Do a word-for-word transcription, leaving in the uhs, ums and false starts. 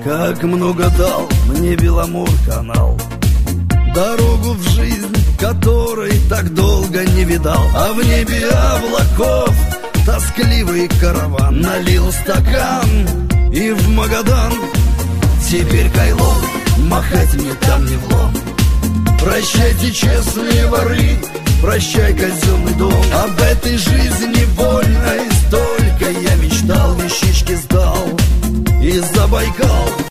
Как много дал мне Беломор-канал, дорогу в жизнь, которой так долго не видал. А в небе облаков тоскливый караван налил стакан и в Магадан. Теперь кайлом махать мне там не влом. Прощайте, честные воры, прощай, казенный дом. Об этой жизни вольной столько я мечтал, вещички сдал и Забайкал.